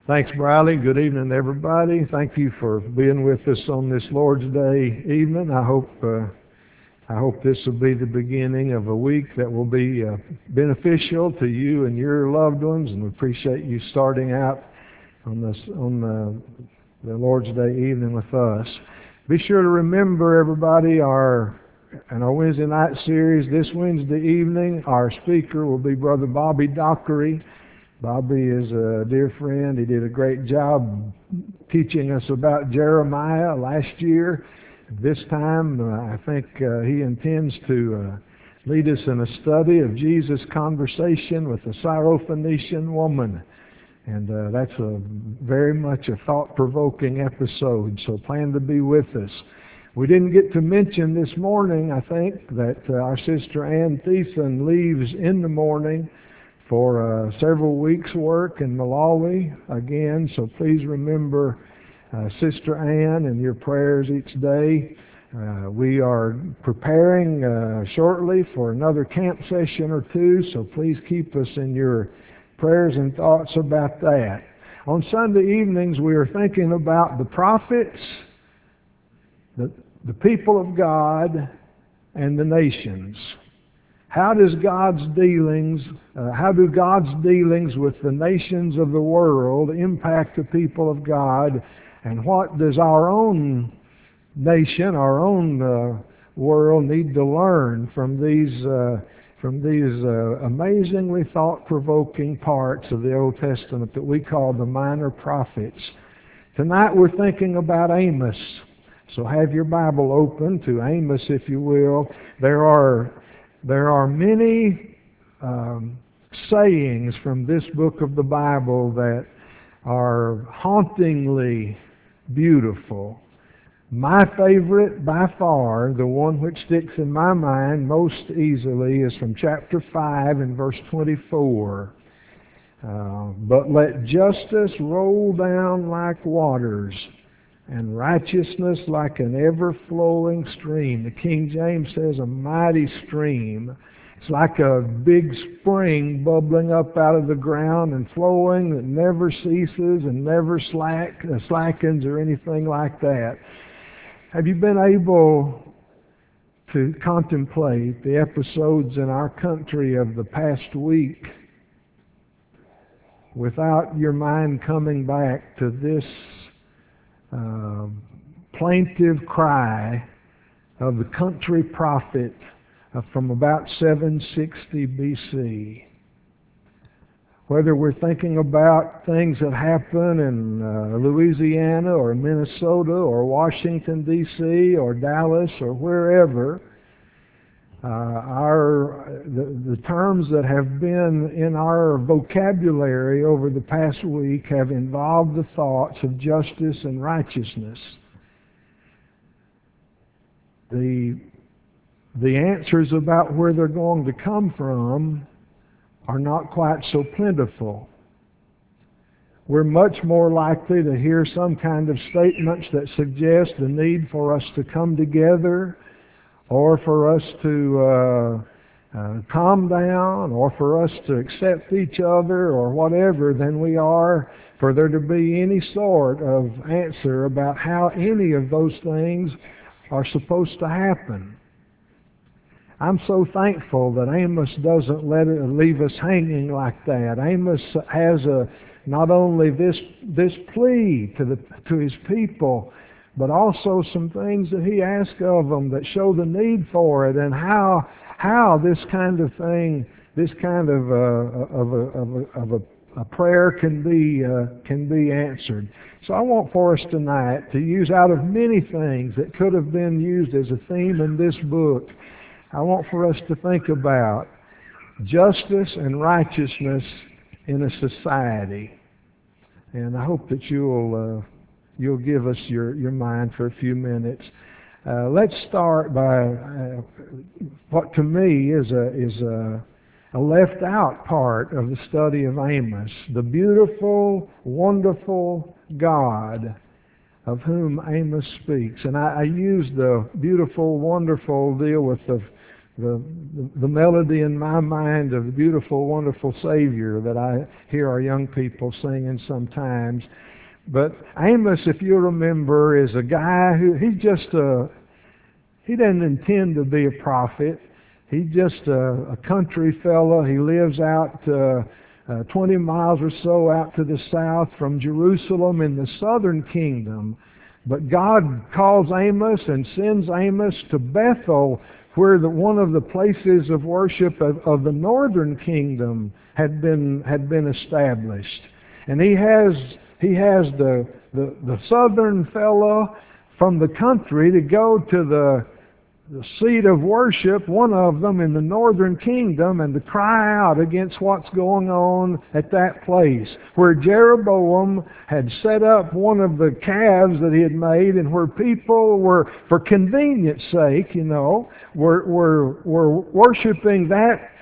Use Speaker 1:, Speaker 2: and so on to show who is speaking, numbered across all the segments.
Speaker 1: Thanks, Briley. Good evening, everybody. Thank you for being with us on this Lord's Day evening. I hope this will be the beginning of a week that will be beneficial to you and your loved ones, and we appreciate you starting out on the Lord's Day evening with us. Be sure to remember, everybody, in our Wednesday night series this Wednesday evening, our speaker will be Brother Bobby Dockery. Bobby is a dear friend. He did a great job teaching us about Jeremiah last year. This time, I think he intends to lead us in a study of Jesus' conversation with the Syrophoenician woman. And that's very much a thought-provoking episode, so plan to be with us. We didn't get to mention this morning, I think, that our sister Ann Thiessen leaves in the morning for several weeks' work in Malawi again, so please remember Sister Ann in your prayers each day. We are preparing shortly for another camp session or two, so please keep us in your prayers and thoughts about that. On Sunday evenings, we are thinking about the prophets, the people of God, and the nations. How do God's dealings with the nations of the world impact the people of God, and what does our own nation, our own world need to learn from these amazingly thought-provoking parts of the Old Testament that we call the minor prophets? Tonight we're thinking about Amos. So have your Bible open to Amos, if you will. There are many sayings from this book of the Bible that are hauntingly beautiful. My favorite, by far, the one which sticks in my mind most easily, is from chapter 5 and verse 24. But let justice roll down like waters, and righteousness like an ever-flowing stream. The King James says a mighty stream. It's like a big spring bubbling up out of the ground and flowing that never ceases and never slackens or anything like that. Have you been able to contemplate the episodes in our country of the past week without your mind coming back to this plaintive cry of the country prophet from about 760 BC? Whether we're thinking about things that happen in Louisiana or Minnesota or Washington, D.C. or Dallas or wherever, the terms that have been in our vocabulary over the past week have involved the thoughts of justice and righteousness. The answers about where they're going to come from are not quite so plentiful. We're much more likely to hear some kind of statements that suggest the need for us to come together, or for us to calm down, or for us to accept each other, or whatever, than we are for there to be any sort of answer about how any of those things are supposed to happen. I'm so thankful that Amos doesn't leave us hanging like that. Amos has not only this plea to his people, but also some things that he asks of them that show the need for it, and how this kind of thing, this kind of a prayer can be answered. So I want for us tonight to use, out of many things that could have been used as a theme in this book, I want for us to think about justice and righteousness in a society. And I hope that you'll give us your mind for a few minutes. Let's start by what to me is a left out part of the study of Amos, the beautiful, wonderful God of whom Amos speaks. And I use the beautiful, wonderful deal with the the melody in my mind of the beautiful, wonderful Savior that I hear our young people singing sometimes. But Amos, if you remember, is a guy who he doesn't intend to be a prophet. He's just a country fella. He lives out 20 miles or so out to the south from Jerusalem in the southern kingdom. But God calls Amos and sends Amos to Bethel, where one of the places of worship of the northern kingdom had been established. And he has the southern fellow from the country to go to the seat of worship, one of them in the northern kingdom, and to cry out against what's going on at that place, where Jeroboam had set up one of the calves that he had made, and where people were, for convenience sake, were worshiping that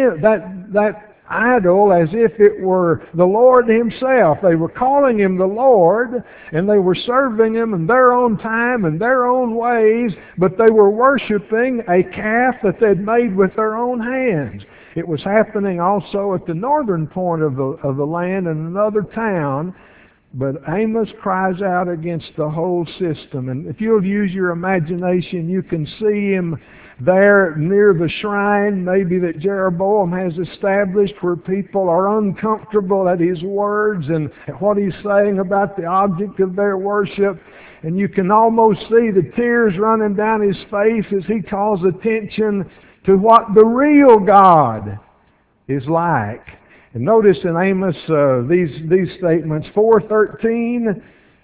Speaker 1: idol as if it were the Lord Himself. They were calling Him the Lord, and they were serving Him in their own time and their own ways, but they were worshiping a calf that they'd made with their own hands. It was happening also at the northern point of the land in another town. But Amos cries out against the whole system. And if you'll use your imagination, you can see him there near the shrine, maybe that Jeroboam has established, where people are uncomfortable at his words and at what he's saying about the object of their worship. And you can almost see the tears running down his face as he calls attention to what the real God is like. And notice in Amos these statements, 4:13,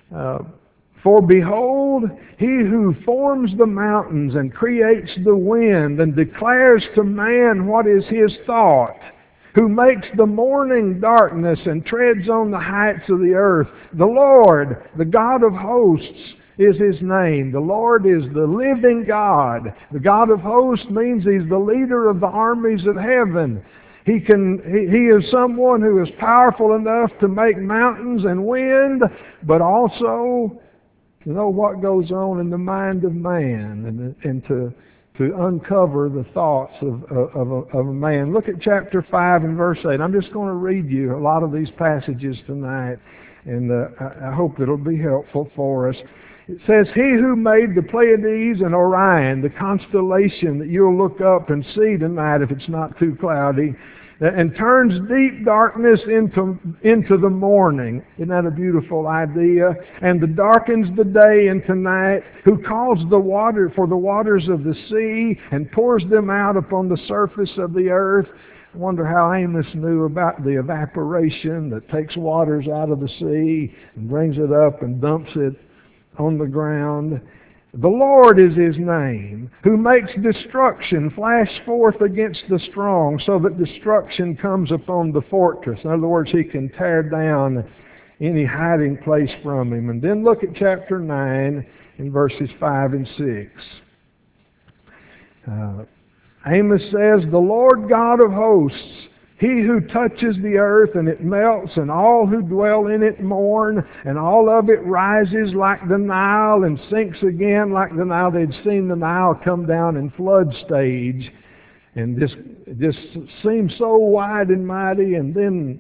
Speaker 1: for behold, He who forms the mountains and creates the wind and declares to man what is his thought, who makes the morning darkness and treads on the heights of the earth. The Lord, the God of hosts, is His name. The Lord is the living God. The God of hosts means He's the leader of the armies of heaven. He is someone who is powerful enough to make mountains and wind, but also to know what goes on in the mind of man, and to uncover the thoughts of a man. Look at chapter 5 and verse 8. I'm just going to read you a lot of these passages tonight, and I hope it'll be helpful for us. It says, He who made the Pleiades and Orion, the constellation that you'll look up and see tonight if it's not too cloudy, and turns deep darkness into the morning. Isn't that a beautiful idea? And darkens the day into night, who calls the water for the waters of the sea and pours them out upon the surface of the earth. I wonder how Amos knew about the evaporation that takes waters out of the sea and brings it up and dumps it on the ground. The Lord is His name, who makes destruction flash forth against the strong, so that destruction comes upon the fortress. In other words, He can tear down any hiding place from him. And then look at chapter 9 in verses 5 and 6. Amos says, The Lord God of hosts, He who touches the earth and it melts, and all who dwell in it mourn, and all of it rises like the Nile and sinks again like the Nile. They'd seen the Nile come down in flood stage, and this seemed so wide and mighty, and then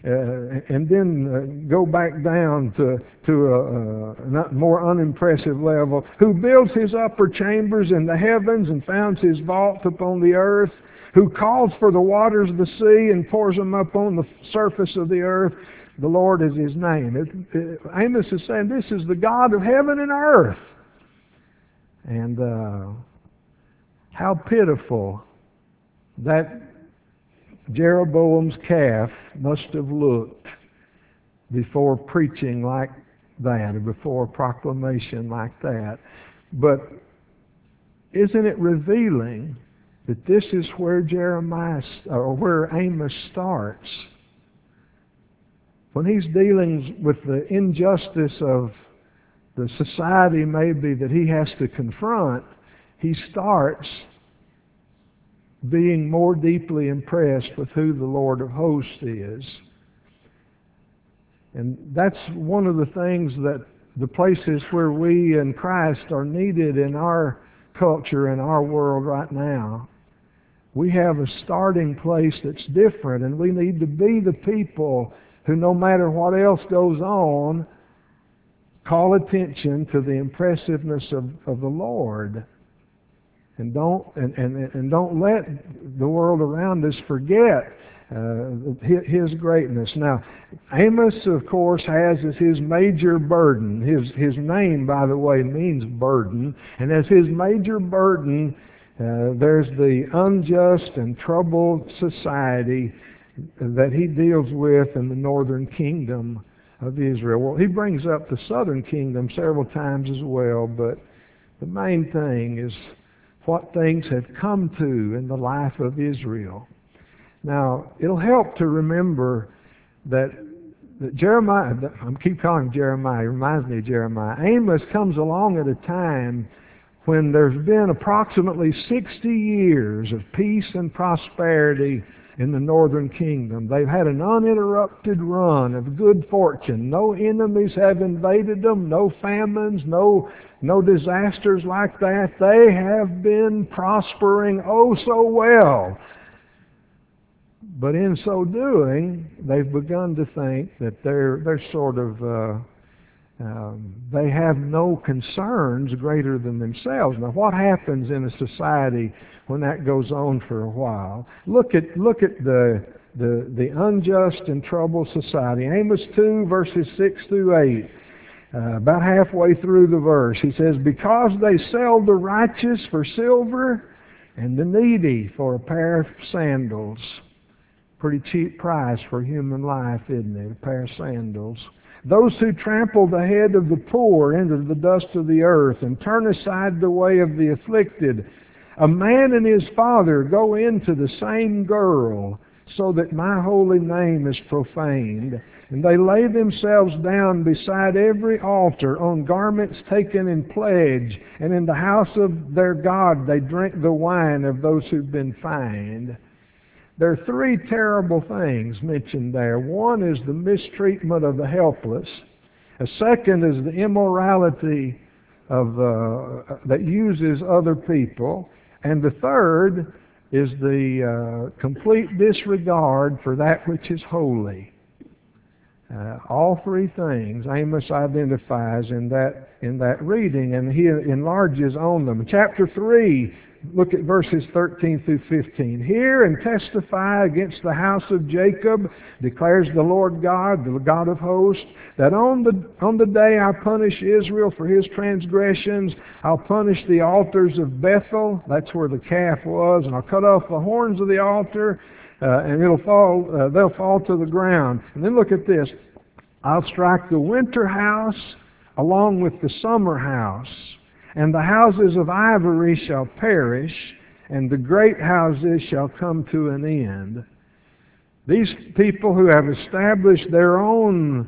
Speaker 1: go back down to a more unimpressive level. Who builds His upper chambers in the heavens and founds His vault upon the earth, who calls for the waters of the sea and pours them up on the surface of the earth. The Lord is His name. Amos is saying this is the God of heaven and earth. And how pitiful that Jeroboam's calf must have looked before preaching like that, or before proclamation like that. But isn't it revealing that this is where where Amos starts? When he's dealing with the injustice of the society maybe that he has to confront, he starts being more deeply impressed with who the Lord of hosts is. And that's one of the things that the places where we in Christ are needed in our culture, in our world right now. We have a starting place that's different, and we need to be the people who, no matter what else goes on, call attention to the impressiveness of the Lord. And don't let the world around us forget His greatness. Now, Amos, of course, has as his major burden. His name, by the way, means burden. And as his major burden, there's the unjust and troubled society that he deals with in the northern kingdom of Israel. Well, he brings up the southern kingdom several times as well, but the main thing is what things have come to in the life of Israel. Now, it'll help to remember that Jeremiah, I keep calling him Jeremiah, he reminds me of Jeremiah. Amos comes along at a time when there's been approximately 60 years of peace and prosperity in the northern kingdom. They've had an uninterrupted run of good fortune. No enemies have invaded them, no famines, no disasters like that. They have been prospering oh so well. But in so doing, they've begun to think that they're sort of they have no concerns greater than themselves. Now, what happens in a society when that goes on for a while? Look at the unjust and troubled society. Amos 2, verses 6 through 8. About halfway through the verse, he says, "Because they sell the righteous for silver and the needy for a pair of sandals." Pretty cheap price for human life, isn't it? A pair of sandals. "Those who trample the head of the poor into the dust of the earth and turn aside the way of the afflicted. A man and his father go into the same girl, so that my holy name is profaned. And they lay themselves down beside every altar on garments taken in pledge, and in the house of their God they drink the wine of those who've been fined." There are three terrible things mentioned there. One is the mistreatment of the helpless. A second is the immorality of that uses other people. And the third is the complete disregard for that which is holy. All three things Amos identifies in that reading, and he enlarges on them. Chapter 3, look at verses 13 through 15. "Hear and testify against the house of Jacob, declares the Lord God, the God of hosts, that on the day I punish Israel for his transgressions, I'll punish the altars of Bethel," that's where the calf was, "and I'll cut off the horns of the altar, and they'll fall to the ground." And then look at this. "I'll strike the winter house along with the summer house, and the houses of ivory shall perish, and the great houses shall come to an end." These people who have established their own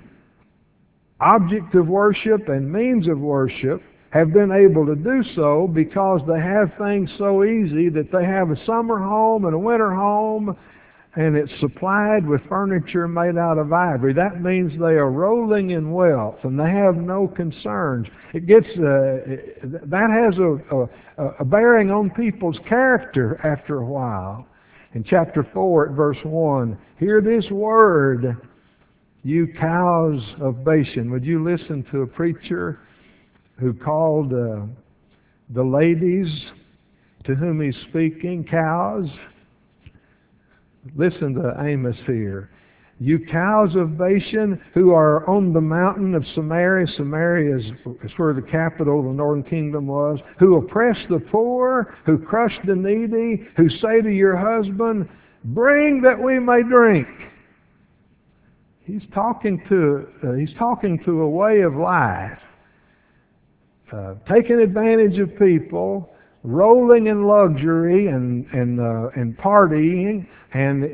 Speaker 1: object of worship and means of worship have been able to do so because they have things so easy that they have a summer home and a winter home, and it's supplied with furniture made out of ivory. That means they are rolling in wealth, and they have no concerns. It gets that has a bearing on people's character after a while. In chapter 4, at verse 1, "Hear this word, you cows of Bashan." Would you listen to a preacher who called the ladies to whom he's speaking cows? Listen to Amos here. "You cows of Bashan who are on the mountain of Samaria," Samaria is where the capital of the northern kingdom was, "who oppress the poor, who crush the needy, who say to your husband, 'Bring that we may drink.'" He's talking to a way of life, taking advantage of people, rolling in luxury and partying and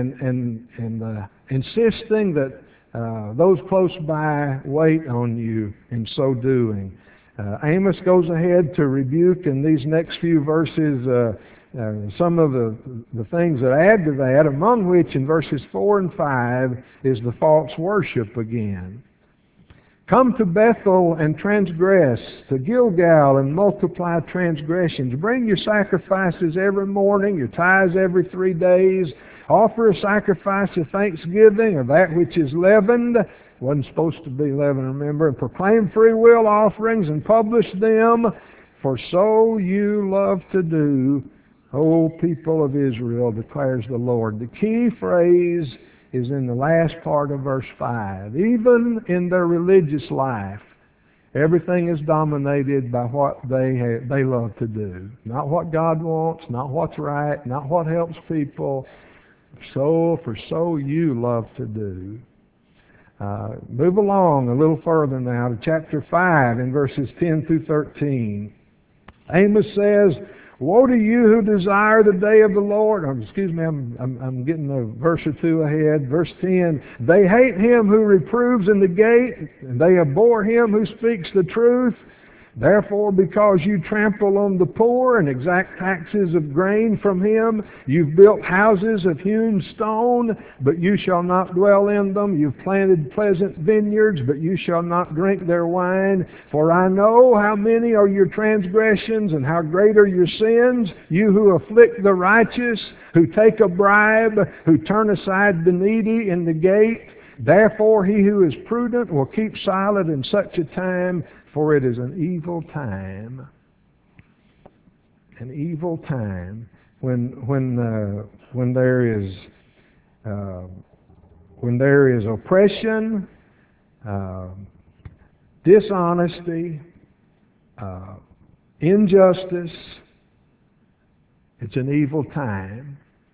Speaker 1: insisting that those close by wait on you in so doing. Amos goes ahead to rebuke in these next few verses some of the things that add to that, among which in verses 4 and 5 is the false worship again. Come to Bethel and transgress, to Gilgal and multiply transgressions. Bring your sacrifices every morning, your tithes every 3 days. Offer a sacrifice of thanksgiving of that which is leavened. Wasn't supposed to be leavened, remember. And proclaim free will offerings and publish them, for so you love to do, O people of Israel, declares the Lord. The key phrase is in the last part of verse 5. Even in their religious life, everything is dominated by what they love to do. Not what God wants, not what's right, not what helps people. For so you love to do. Move along a little further now to chapter 5 in verses 10 through 13. Amos says, "Woe to you who desire the day of the Lord." I'm getting a verse or two ahead. Verse 10, "They hate him who reproves in the gate, and they abhor him who speaks the truth. Therefore, because you trample on the poor and exact taxes of grain from him, you've built houses of hewn stone, but you shall not dwell in them. You've planted pleasant vineyards, but you shall not drink their wine. For I know how many are your transgressions and how great are your sins. You who afflict the righteous, who take a bribe, who turn aside the needy in the gate. Therefore, he who is prudent will keep silent in such a time, for it is an evil time." An evil time when there is oppression, dishonesty, injustice. It's an evil time.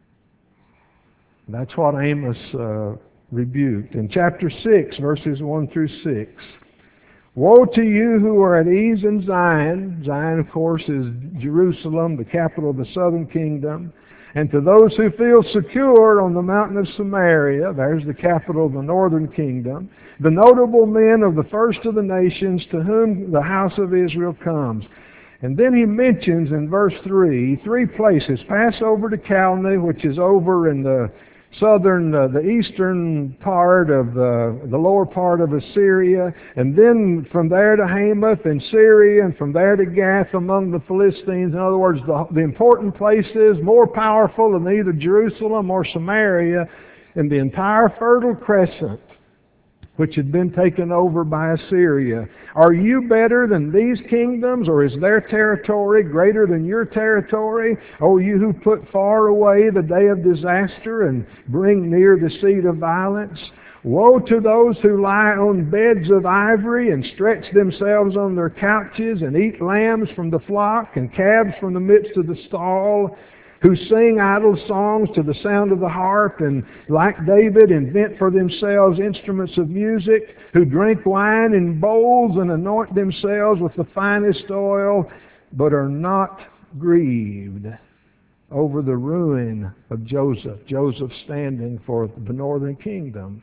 Speaker 1: That's what Amos rebuked. In chapter 6, verses 1 through 6. "Woe to you who are at ease in Zion." Zion, of course, is Jerusalem, the capital of the southern kingdom. "And to those who feel secure on the mountain of Samaria," there's the capital of the northern kingdom, "the notable men of the first of the nations to whom the house of Israel comes." And then he mentions in verse 3, 3 places. Pass over to Calneh, which is over in the the eastern part of the lower part of Assyria, and then from there to Hamath in Syria, and from there to Gath among the Philistines. In other words, the important places, more powerful than either Jerusalem or Samaria, in the entire Fertile Crescent, which had been taken over by Assyria. Are you better than these kingdoms, or is their territory greater than your territory? O you who put far away the day of disaster and bring near the seat of violence. Woe to those who lie on beds of ivory and stretch themselves on their couches and eat lambs from the flock and calves from the midst of the stall, who sing idle songs to the sound of the harp, and like David invent for themselves instruments of music, who drink wine in bowls and anoint themselves with the finest oil, but are not grieved over the ruin of Joseph. Joseph standing for the northern kingdom.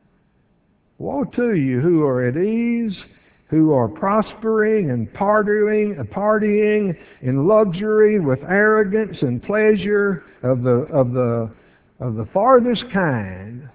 Speaker 1: Woe to you who are at ease, who are prospering and partying in luxury with arrogance and pleasure of the farthest kind,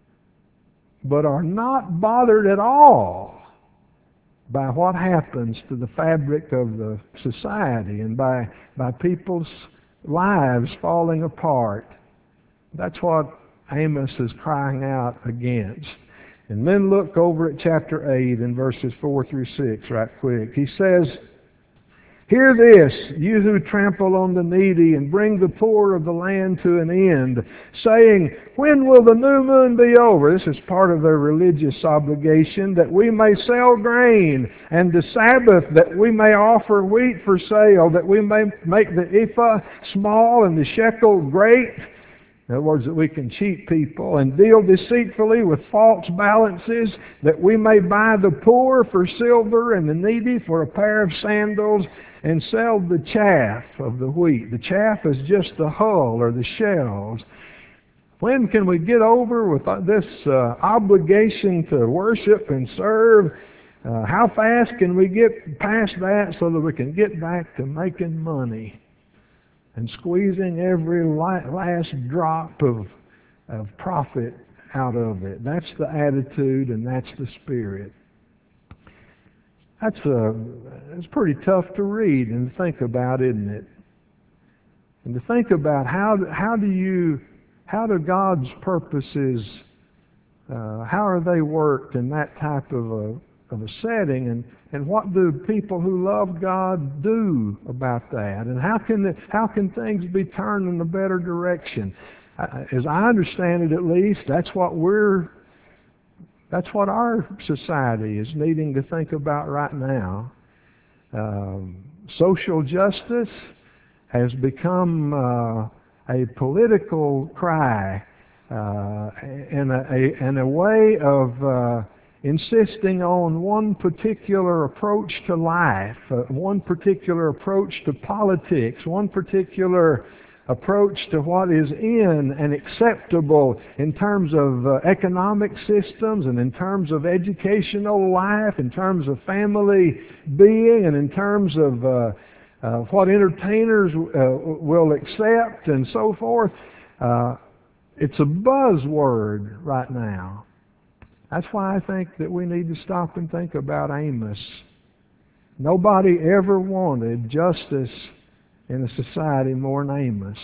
Speaker 1: but are not bothered at all by what happens to the fabric of the society and by people's lives falling apart. That's what Amos is crying out against. And then look over at chapter 8 and verses 4 through 6 right quick. He says, "Hear this, you who trample on the needy and bring the poor of the land to an end, saying, when will the new moon be over?" This is part of their religious obligation, "that we may sell grain, and the Sabbath, that we may offer wheat for sale, that we may make the ephah small and the shekel great." In other words, that we can cheat people and deal deceitfully with false balances, that we may buy the poor for silver and the needy for a pair of sandals, and sell the chaff of the wheat. The chaff is just the hull or the shells. When can we get over with this obligation to worship and serve? How fast can we get past that so that we can get back to making money and squeezing every last drop of profit out of it? That's the attitude and that's the spirit. It's pretty tough to read and think about, isn't it? And to think about how do God's purposes, how are they worked in that type of a setting, and what do people who love God do about that, and how can things be turned in a better direction? As I understand it, at least, that's what our society is needing to think about right now. Social justice has become a political cry and a way of insisting on one particular approach to life, one particular approach to politics, one particular approach to what is in and acceptable in terms of economic systems and in terms of educational life, in terms of family being, and in terms of what entertainers will accept and so forth. It's a buzzword right now. That's why I think that we need to stop and think about Amos. Nobody ever wanted justice in a society more than Amos.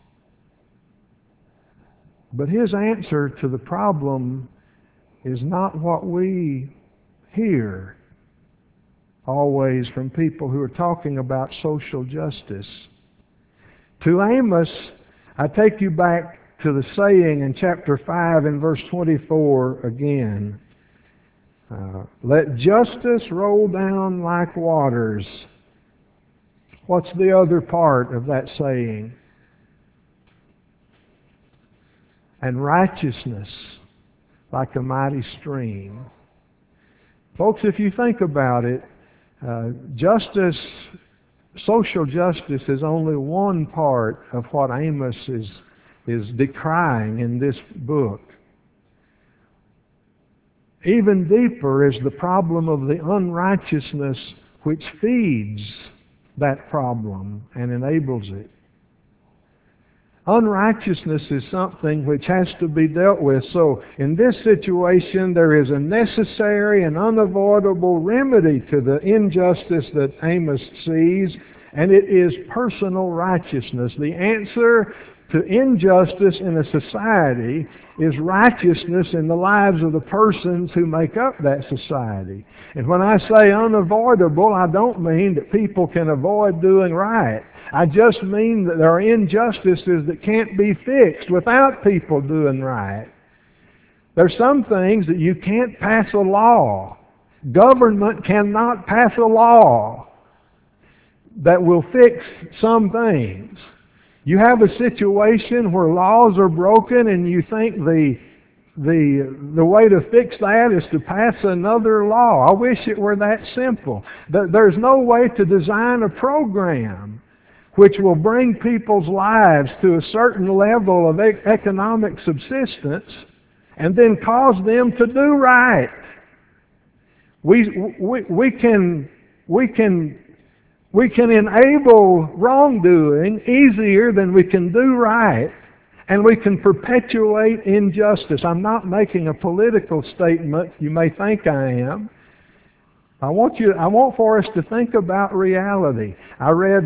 Speaker 1: But his answer to the problem is not what we hear always from people who are talking about social justice. To Amos, I take you back to the saying in chapter 5 and verse 24 again. Let justice roll down like waters. What's the other part of that saying? And righteousness like a mighty stream. Folks, if you think about it, justice, social justice is only one part of what Amos is decrying in this book. Even deeper is the problem of the unrighteousness which feeds that problem and enables it. Unrighteousness is something which has to be dealt with. So in this situation, there is a necessary and unavoidable remedy to the injustice that Amos sees, and it is personal righteousness. The answer to injustice in a society is righteousness in the lives of the persons who make up that society. And when I say unavoidable, I don't mean that people can avoid doing right. I just mean that there are injustices that can't be fixed without people doing right. There's some things that you can't pass a law. Government cannot pass a law that will fix some things. You have a situation where laws are broken and you think the way to fix that is to pass another law. I wish it were that simple. There's no way to design a program which will bring people's lives to a certain level of economic subsistence and then cause them to do right. We can enable wrongdoing easier than we can do right, and we can perpetuate injustice. I'm not making a political statement. You may think I am. I want for us to think about reality. I read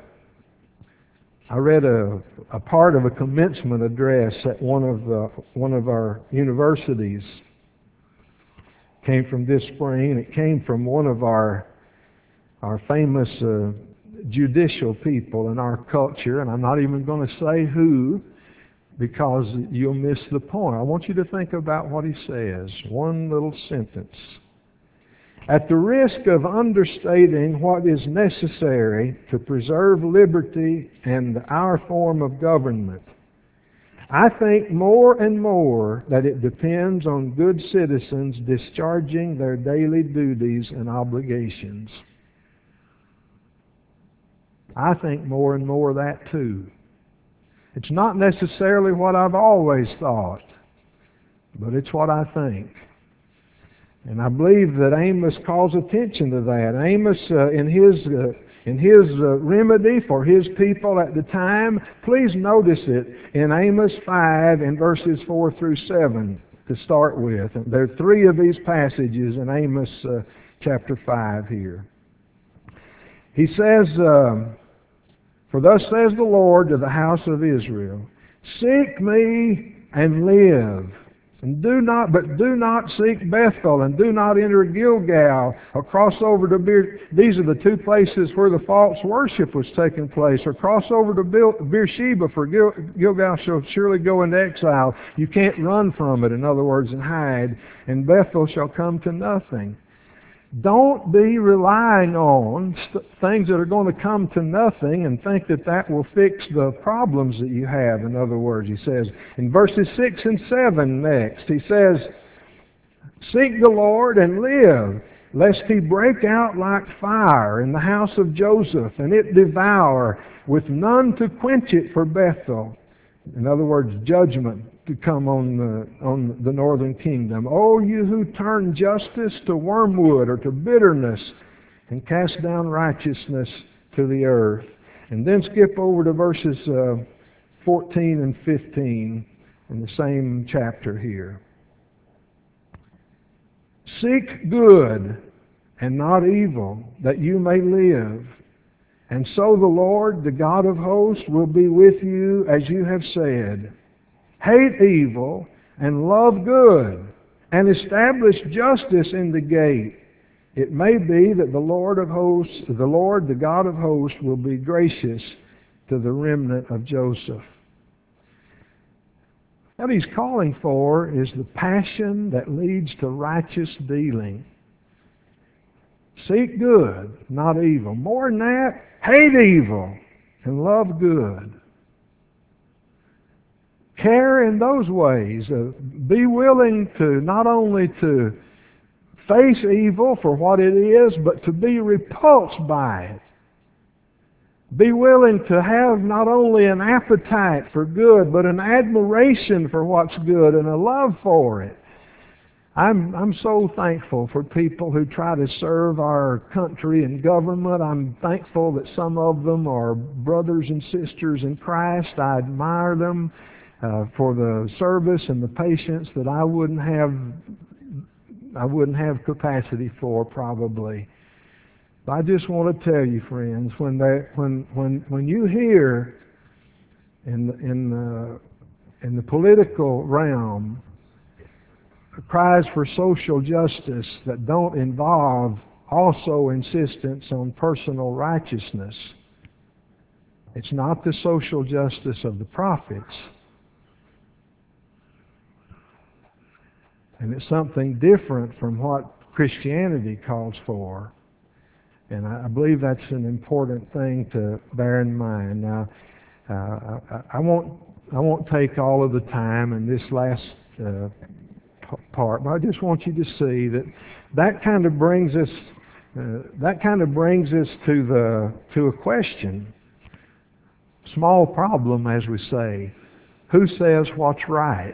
Speaker 1: a part of a commencement address at one of our universities. It came from this spring, and it came from one of our famous judicial people in our culture, and I'm not even going to say who, because you'll miss the point. I want you to think about what he says. One little sentence. At the risk of understating what is necessary to preserve liberty and our form of government, I think more and more that it depends on good citizens discharging their daily duties and obligations. I think more and more of that too. It's not necessarily what I've always thought, but it's what I think. And I believe that Amos calls attention to that. Amos, in his remedy for his people at the time, please notice it in Amos 5 in verses 4 through 7. to start with. And there are three of these passages in Amos chapter 5 here. He says, "For thus says the Lord to the house of Israel, seek me and live. And do not seek Bethel, and do not enter Gilgal, or cross over to these are the two places where the false worship was taking place, or cross over to Beersheba, for Gilgal shall surely go into exile. You can't run from it, in other words, and hide, and Bethel shall come to nothing." Don't be relying on things that are going to come to nothing and think that that will fix the problems that you have. In other words, he says in verses 6 and 7 next, he says, "Seek the Lord and live, lest he break out like fire in the house of Joseph, and it devour, with none to quench it for Bethel." In other words, judgment to come on the northern kingdom. "O you who turn justice to wormwood or to bitterness, and cast down righteousness to the earth." And then skip over to verses 14 and 15 in the same chapter here. "Seek good and not evil, that you may live. And so the Lord, the God of hosts, will be with you as you have said. Hate evil and love good, and establish justice in the gate. It may be that the Lord, the God of hosts, will be gracious to the remnant of Joseph." What he's calling for is the passion that leads to righteous dealing. Seek good, not evil. More than that, hate evil and love good. Care in those ways. Be willing to not only to face evil for what it is, but to be repulsed by it. Be willing to have not only an appetite for good, but an admiration for what's good and a love for it. I'm so thankful for people who try to serve our country and government. I'm thankful that some of them are brothers and sisters in Christ. I admire them for the service and the patience that I wouldn't have capacity for probably. But I just want to tell you, friends, when you hear in the political realm cries for social justice that don't involve also insistence on personal righteousness, it's not the social justice of the prophets. And it's something different from what Christianity calls for. And I believe that's an important thing to bear in mind. Now, I won't take all of the time in this last part, but I just want you to see that kind of brings us to a question. Small problem, as we say. Who says what's right?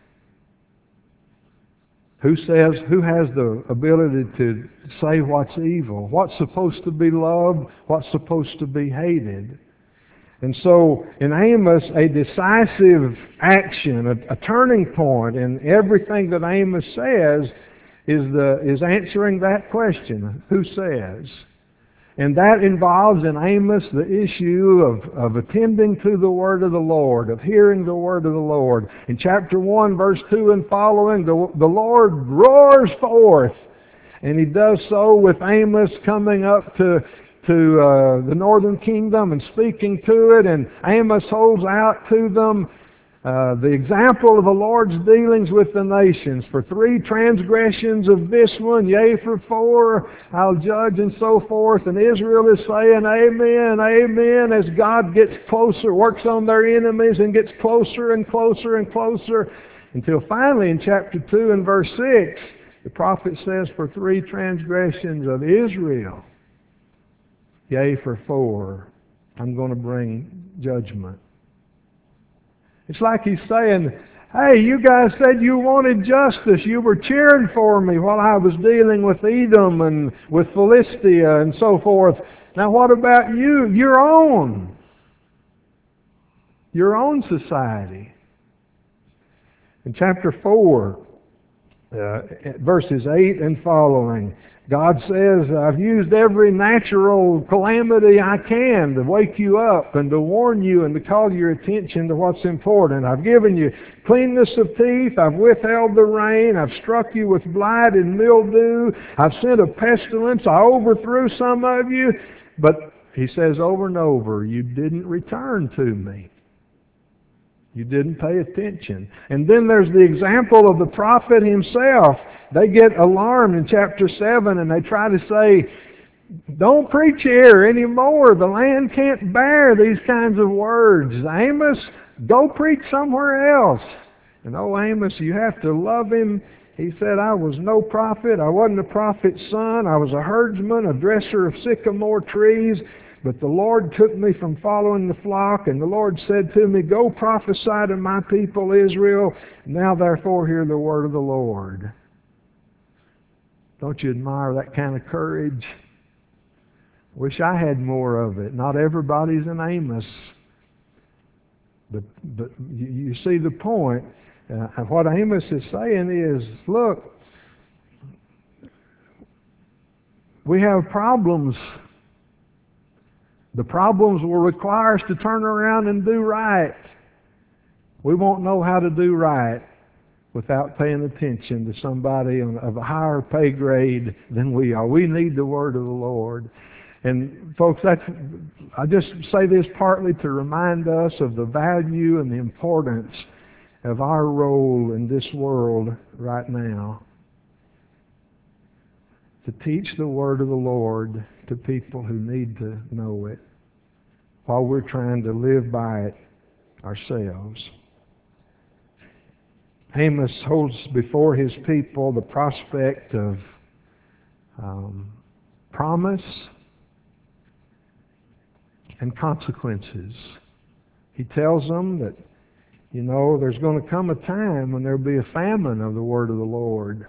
Speaker 1: Who has the ability to say what's evil? What's supposed to be loved? What's supposed to be hated? And so in Amos, a decisive action, a turning point in everything that Amos says is answering that question, who says? And that involves in Amos the issue of attending to the word of the Lord, of hearing the word of the Lord. In chapter 1, verse 2 and following, the Lord roars forth, and He does so with Amos coming up to the northern kingdom and speaking to it, and Amos holds out to them the example of the Lord's dealings with the nations. For 3 transgressions of this one, yea, for 4, I'll judge, and so forth. And Israel is saying, amen, amen, as God gets closer, works on their enemies, and gets closer and closer and closer, until finally in chapter 2 and verse 6, the prophet says, for 3 transgressions of Israel, yea, for 4, I'm going to bring judgment. It's like He's saying, hey, you guys said you wanted justice. You were cheering for me while I was dealing with Edom and with Philistia and so forth. Now what about you? Your own society. In chapter 4, verses 8 and following. God says, I've used every natural calamity I can to wake you up and to warn you and to call your attention to what's important. I've given you cleanness of teeth. I've withheld the rain. I've struck you with blight and mildew. I've sent a pestilence. I overthrew some of you. But he says over and over, you didn't return to me. You didn't pay attention. And then there's the example of the prophet himself. They get alarmed in chapter 7 and they try to say, don't preach here anymore. The land can't bear these kinds of words. Amos, go preach somewhere else. And oh, Amos, you have to love him. He said, I was no prophet. I wasn't a prophet's son. I was a herdsman, a dresser of sycamore trees. But the Lord took me from following the flock, and the Lord said to me, go prophesy to my people Israel. Now therefore hear the word of the Lord. Don't you admire that kind of courage? Wish I had more of it. Not everybody's an Amos. But you see the point. What Amos is saying is, look, we have problems. The problems will require us to turn around and do right. We won't know how to do right without paying attention to somebody of a higher pay grade than we are. We need the word of the Lord. And folks, I just say this partly to remind us of the value and the importance of our role in this world right now. To teach the word of the Lord to people who need to know it while we're trying to live by it ourselves. Amos holds before his people the prospect of promise and consequences. He tells them that, there's going to come a time when there'll be a famine of the word of the Lord.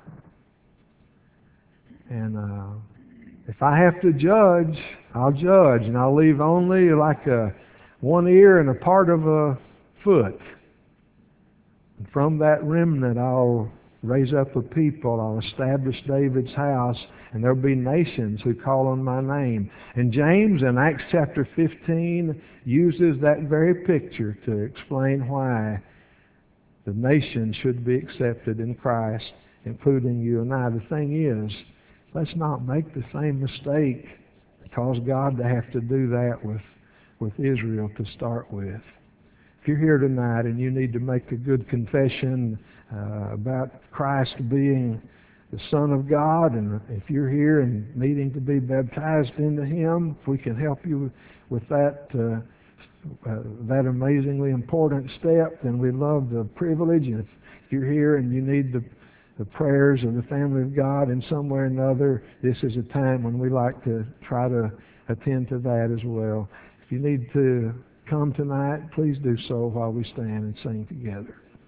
Speaker 1: And if I have to judge, I'll judge, and I'll leave only like one ear and a part of a foot. And from that remnant, I'll raise up a people. I'll establish David's house, and there'll be nations who call on my name. And James, in Acts chapter 15, uses that very picture to explain why the nation should be accepted in Christ, including you and I. The thing is, let's not make the same mistake that caused God to have to do that with Israel to start with. If you're here tonight and you need to make a good confession about Christ being the Son of God, and if you're here and needing to be baptized into Him, if we can help you with that amazingly important step, then we love the privilege. And if you're here and you need the prayers of the family of God in some way or another, this is a time when we like to try to attend to that as well. If you need to come tonight, please do so while we stand and sing together.